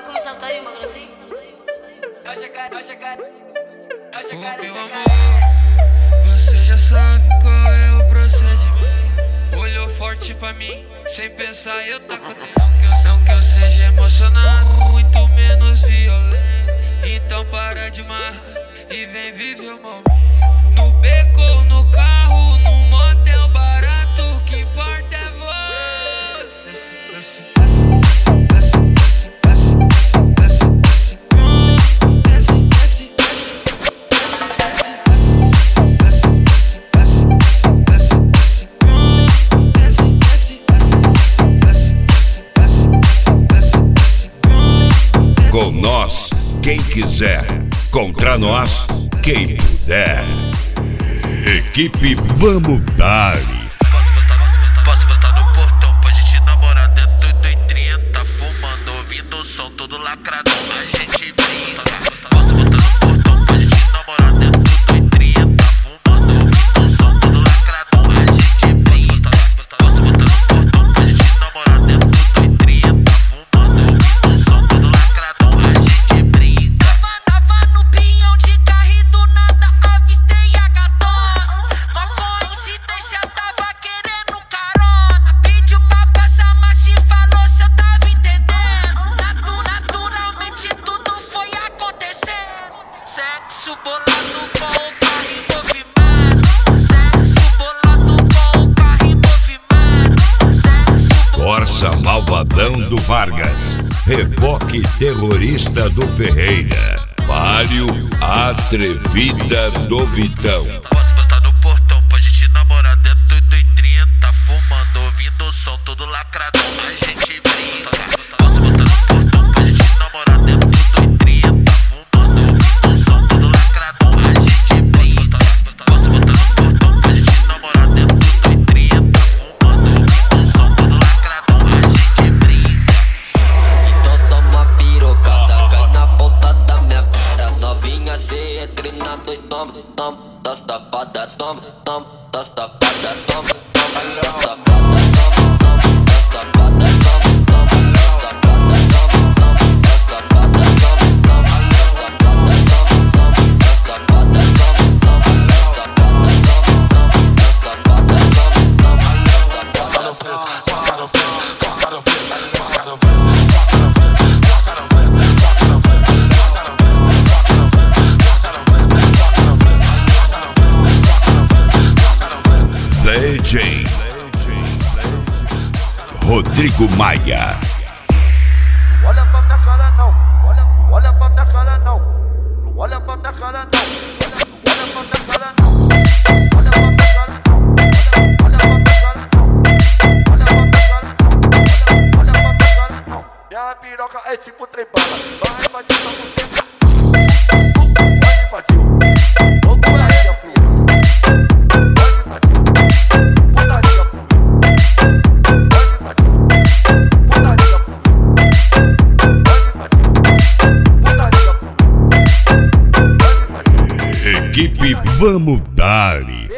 Vai começar a putaria, bagulho assim? Você já sabe qual é o procedimento. Olhou forte pra mim, sem pensar eu taco dentro. Não que eu seja emocionado, muito menos violento. Então para de marra e vem viver o momento. No beco ou no carro, num motel barato, que importa é você. Com nós, quem quiser. Contra nós, quem puder. Equipe Vamos Dar-lhe. Posso botar no portão pra gente namorar dentro do 30, fumando, ouvindo o som todo lacradão, a gente brinca. Posso botar no portão pra gente namorar dentro do 30, fumando, ouvindo o som todo lacradão, a gente brinca. Posso botar no portão pra gente namorar dentro do 30, fumando, ouvindo o som todo lacradão, a gente brinca. Tava no pinhão de carro e do nada avistei a gatona. Uma coincidência, tava querendo carona. Pediu pra passar marcha e falou se eu tava entendendo. Naturalmente tudo foi acontecendo. Sexo bolado com o carro em movimento. Sexo bolado com o carro em movimento. Corsa Malvadão do Vargas. Reboque terrorista do Ferreira. Páreo Atrevida do Vitão. Posso botar no portão pra gente namorar dentro do 30, fumando, ouvindo o som todo lacradão, a gente brinca. Posso botar no portão pra gente namorar dentro do 30, fumando, ouvindo o som todo lacradão, a gente brinca. Posso botar no portão pra gente namorar dentro do 30, fumando, ouvindo o som todo lacradão, a gente brinca. Então toma pirocada, cai na ponta da minha cara. Novinha cê treinado e toma, tá safada, toma, tá safada, toma, tá safada, toma, tá safada, DJ Rodrigo Maia. Olha pra minha cara não, olha pra minha cara não, não olha pra minha cara não, olha pra minha cara não, olha pra minha cara não, olha pra minha cara não, olha pra minha cara não, olha pra minha cara não. Minha piroca é tipo trem bala, vai invadir pra você, vai invadir, todo é a filha, vai invadir, putaria Equipe Vamos Dar-lhe.